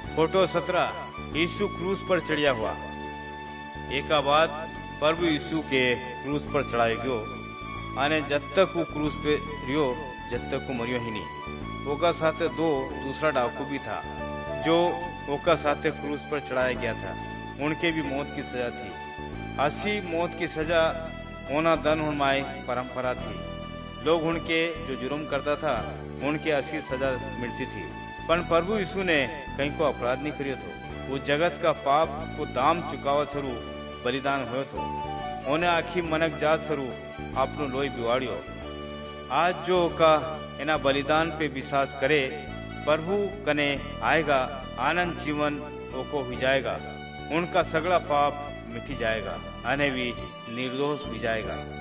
Photo 17 यीशु क्रूस पर चढ़िया हुआ। एक बाद प्रभु यीशु के क्रूस पर चढ़ाई गयो आने जब तक वो क्रूस पे रियो जब तक वो मरियो ही नहीं। ओका साथे दूसरा डाकू भी था जो ओका साथे क्रूस पर चढ़ाया गया था। उनके भी मौत की सजा थी। असी मौत की सजा होना दन उनमाई परंपरा थी। लोग उनके जो जुर्म करता था उनके असी सजा मिलती थी। पर प्रभु यीशु ने कहीं को अपराध नहीं करियो तो वो जगत का पाप को दाम चुकावा सरू बलिदान हुयो तो उन्हें आखी मनक जात सरू आपनो लोई बिवाड़ियो। आज जो का इना बलिदान पे विश्वास करे प्रभु कने आएगा, आनंद जीवन ओको हो जाएगा। उनका सगड़ा पाप मिटी जाएगा, अने भी निर्दोष हो जाएगा।